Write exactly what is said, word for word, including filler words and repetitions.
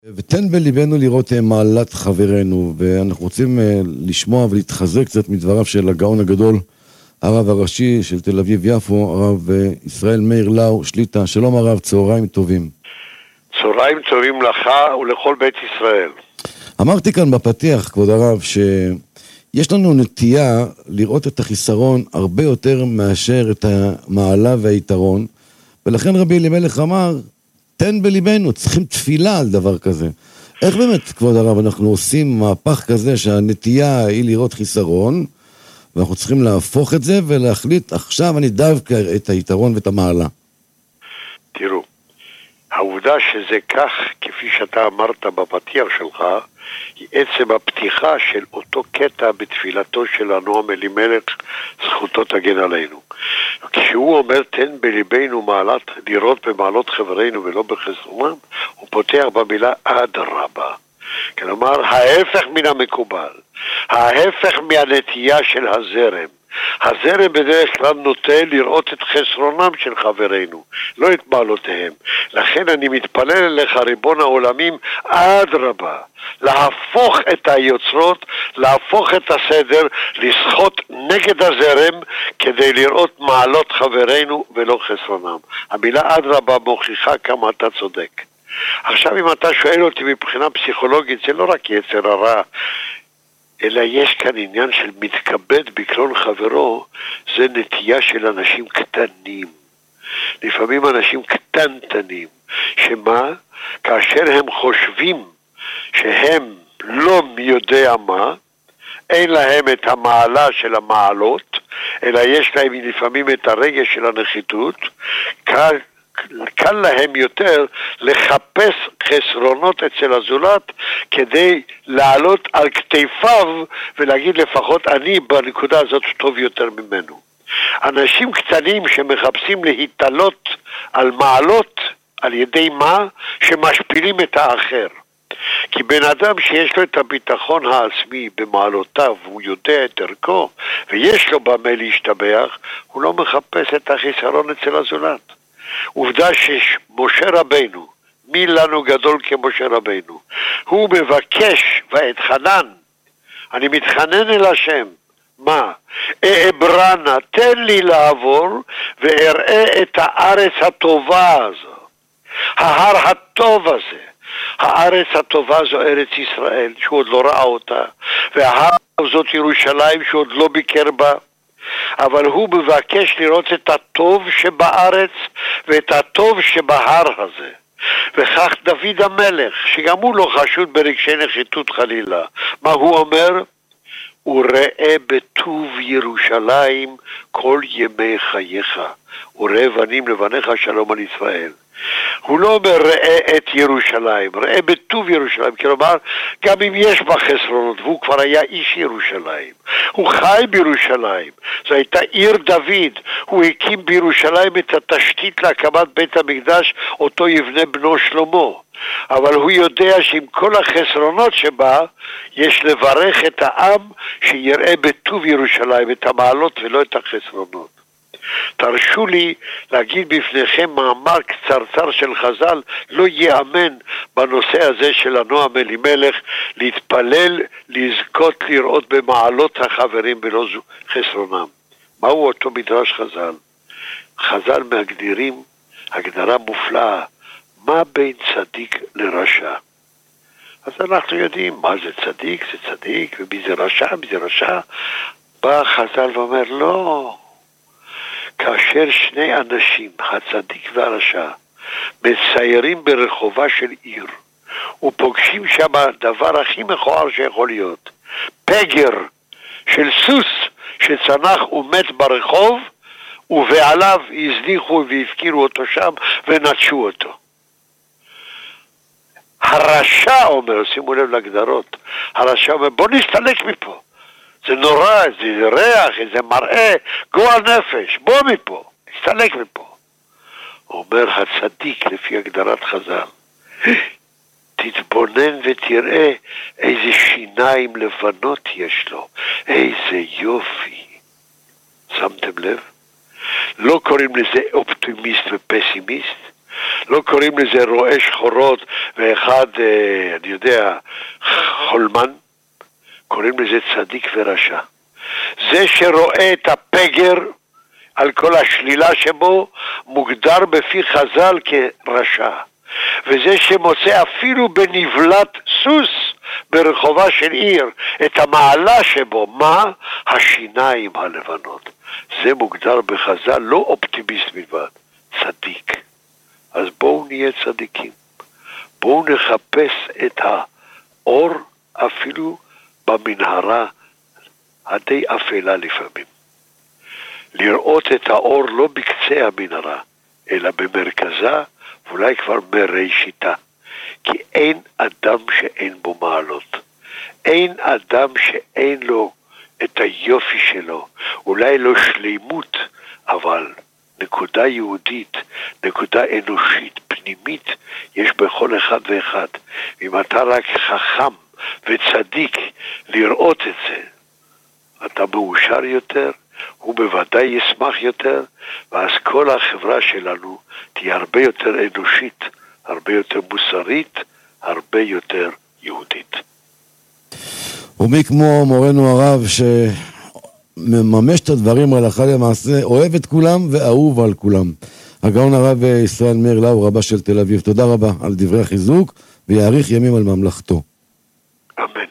ותן בליבנו לראות מעלת חברנו, ואנחנו רוצים לשמוע ולהתחזק קצת מדבריו של הגאון הגדול, הרב הראשי של תל אביב יפו, הרב ישראל מאיר לאו שליטה. שלום הרב, צהריים טובים. צהריים טובים לך ולכל בית ישראל. אמרתי כאן בפתיח, כבוד הרב, שיש לנו נטייה לראות את החיסרון הרבה יותר מאשר את המעלה והיתרון, ולכן רבי אלימלך אמר, תן בליבנו, צריכים תפילה על דבר כזה. איך באמת, כבוד הרב, אנחנו עושים מהפך כזה שהנטייה היא לראות חיסרון, ואנחנו צריכים להפוך את זה ולהחליט, עכשיו אני דווקא את היתרון ואת המעלה. תראו, העובדה שזה כך, כפי שאתה אמרת בפתיח שלך, היא עצם הפתיחה של אותו קטע בתפילתו של נועם אלימלך, זכותו תגן עלינו. כשהוא אומר, תן בליבנו מעלת, לראות במעלות חברינו ולא בחסרונם, הוא פותח במילה אדרבה. כלומר, ההפך מן המקובל, ההפך מהנטייה של הזרם. הזרם בדרך כלל נוטה לראות את חסרונם של חברינו, לא את מעלותיהם. לכן אני מתפלל אליך, ריבון העולמים, אדרבה, להפוך את היוצרות, להפוך את הסדר, לשחות נגד הזרם, כדי לראות מעלות חברינו ולא חסרונם. המילה אדרבה מוכיחה כמה אתה צודק. עכשיו אם אתה שואל אותי מבחינה פסיכולוגית, זה לא רק יצר הרע, אלא יש כאן עניין של מתכבד בקרון חברו, זה נטייה של אנשים קטנים. לפעמים אנשים קטנטנים, שמה? כאשר הם חושבים שהם לא מי יודע מה, אין להם את המעלה של המעלות, אלא יש להם לפעמים את הרגש של הנחיתות, קל, קל להם יותר לחפש חסרונות אצל הזולת כדי לעלות על כתפיו ולהגיד לפחות אני בנקודה הזאת טוב יותר ממנו. אנשים קטנים שמחפשים להתעלות על מעלות על ידי מה? שמשפילים את האחר. כי בן אדם שיש לו את הביטחון העצמי במעלותיו, הוא יודע את ערכו ויש לו במה להשתבח, הוא לא מחפש את החיסרון אצל הזולת. עובדה שמשה רבינו, מי לנו גדול כמשה רבינו, הוא מבקש ואתחנן, אני מתחנן אל השם, מה? אברנה, תן לי לעבור ואראה את הארץ הטובה הזו, ההר הטוב הזה. הארץ הטובה זו ארץ ישראל, שהוא עוד לא ראה אותה, וההר זאת ירושלים שהוא עוד לא ביקר בה, אבל הוא מבקש לראות את הטוב שבארץ ואת הטוב שבהר הזה. וכך דוד המלך, שגם הוא לא חשוד ברגשי נחיתות חלילה, מה הוא אומר? וראה בטוב ירושלים כל ימי חייך, וראה בנים לבניך שלום על ישראל. הוא לא אומר ראה את ירושלים, ראה בטוב ירושלים, כלומר גם אם יש בה חסרונות, והוא כבר היה איש ירושלים, הוא חי בירושלים, זו הייתה עיר דוד, הוא הקים בירושלים את התשתית להקמת בית המקדש, אותו יבנה בנו שלמה, אבל הוא יודע שעם כל החסרונות שבה, יש לברך את העם שיראה בטוב ירושלים, את המעלות ולא את החסרונות. תרשו לי להגיד בפניכם מאמר קצרצר של חז"ל, לא יאמן בנושא הזה של נועם אלימלך, להתפלל, לזכות לראות במעלות החברים ולא חסרונם. מהו אותו מדרש חז"ל? חז"ל מגדירים הגדרה מופלאה, מה בין צדיק לרשע? אז אנחנו יודעים מה זה צדיק, זה צדיק, ומי זה רשע, מי זה רשע. בא חז"ל ואומר לא, כאשר שני אנשים, הצדיק והרשע, מציירים ברחובה של עיר, ופוגשים שם הדבר הכי מכוער שיכול להיות, פגר של סוס שצנח ומת ברחוב, ובעליו הזניחו והפקירו אותו שם ונטשו אותו. הרשע אומר, שימו לב להגדרות, הרשע אומר בוא נסתלק מפה, זה נורא, זה ריח, זה מראה, גועל נפש, בוא מפה, נסתלק מפה. אומר הצדיק לפי הגדרת חז"ל, תתבונן ותראה איזה שיניים לבנות יש לו, איזה יופי. שמתם לב? לא קוראים לזה אופטימיסט ופסימיסט, לא קוראים לזה רואה שחורות ואחד, אני יודע, חולמן, קוראים לזה צדיק ורשע. זה שרואה את הפגר על כל השלילה שבו מוגדר בפי חז"ל כרשע, וזה שמוצא אפילו בנבלת סוס ברחובה של עיר את המעלה שבו, מה? השיניים הלבנות. זה מוגדר בחז"ל לא אופטימיסט בלבד, צדיק. אז בואו נהיה צדיקים, בואו נחפש את האור אפילו במנהרה הדי אפלה לפעמים. לראות את האור לא בקצה המנהרה, אלא במרכזה, ואולי כבר מראשיתה. כי אין אדם שאין בו מעלות. אין אדם שאין לו את היופי שלו. אולי לא שלימות, אבל נקודה יהודית, נקודה אנושית, פנימית, יש בכל אחד ואחד. אם אתה רק חכם וצדיק לראות את זה, אתה מאושר יותר, הוא בוודאי ישמח יותר, ואז כל החברה שלנו תהיה הרבה יותר אנושית, הרבה יותר מוסרית, הרבה יותר יהודית. ומי כמו מורנו הרב שמממש את הדברים הלכה למעשה, אוהב את כולם ואהוב על כולם. הגאון הרב ישראל מאיר לאו, רבה של תל אביב, תודה רבה על דברי החיזוק, ויאריך ימים על ממלכתו. אמן.